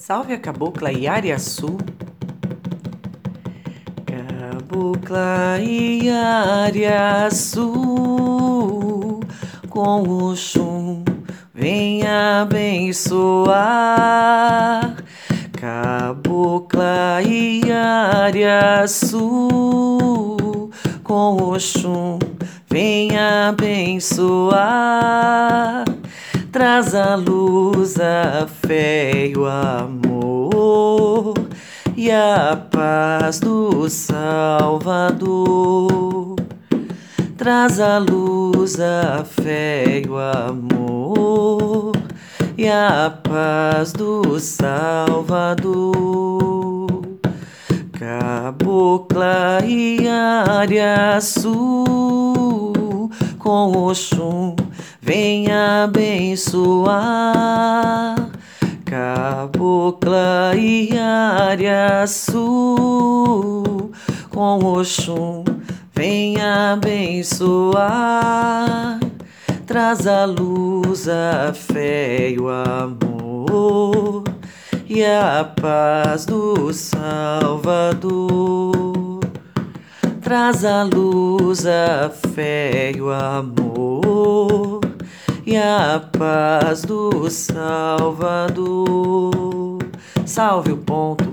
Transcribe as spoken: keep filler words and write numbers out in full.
Salve a cabocla Iariaçu. Cabocla Iariaçu, com o chum vem abençoar. Cabocla Iariaçu, com o chum vem abençoar. Traz a luz, a fé e o amor e a paz do Salvador. Traz a luz, a fé e o amor e a paz do Salvador. Cabocla Iariaçu, com o Oxum vem abençoar. Cabocla Iariaçu, com o Oxum vem abençoar. Traz a luz, a fé e o amor e a paz do Salvador. Traz a luz, a fé e o amor e a paz do Salvador. Salve o ponto